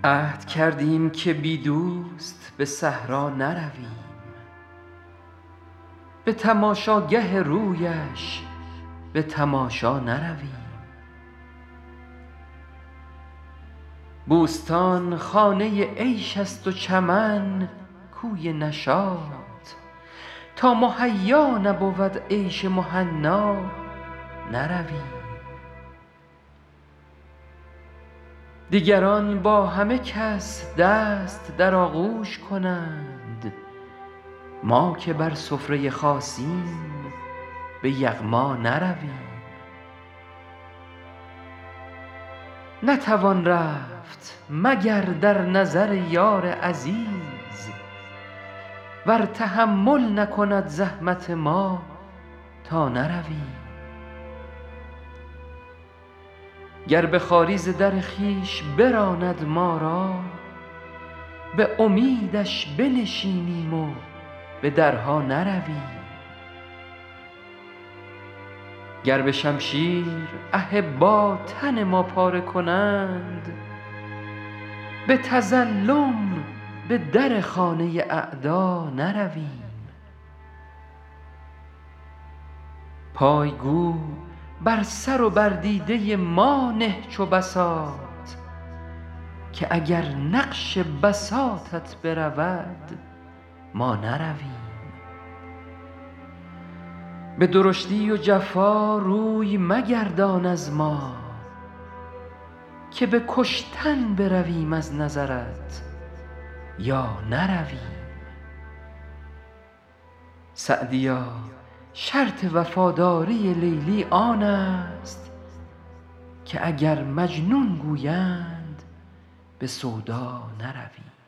عهد کردیم که بی دوست به صحرا نرویم، به تماشاگه رویش به تماشا نرویم. بوستان خانه عیش است و چمن کوی نشاط، تا مهیا نبود عیش مهنا نرویم. دیگران با همه کس دست در آغوش کنند، ما که بر سفره خاصیم به یغما نرویم. نتوان رفت مگر در نظر یار عزیز، ور تحمل نکند زحمت ما تا نرویم. گر به خواری ز در خویش براند ما را، به امیدش بنشینیم و به درها نرویم. گر به شمشیر احبا تن ما پاره کنند، به تظلم به در خانه اعدا نرویم. پای گو بر سر و بر دیده ما نه چو بساط، که اگر نقش بساطت برود ما نرویم. به درشتی و جفا روی مگردان از ما، که به کشتن برویم از نظرت یا نرویم. سعدیا شرط وفاداری لیلی آن است، که اگر مجنون گویند به سودا نرویم.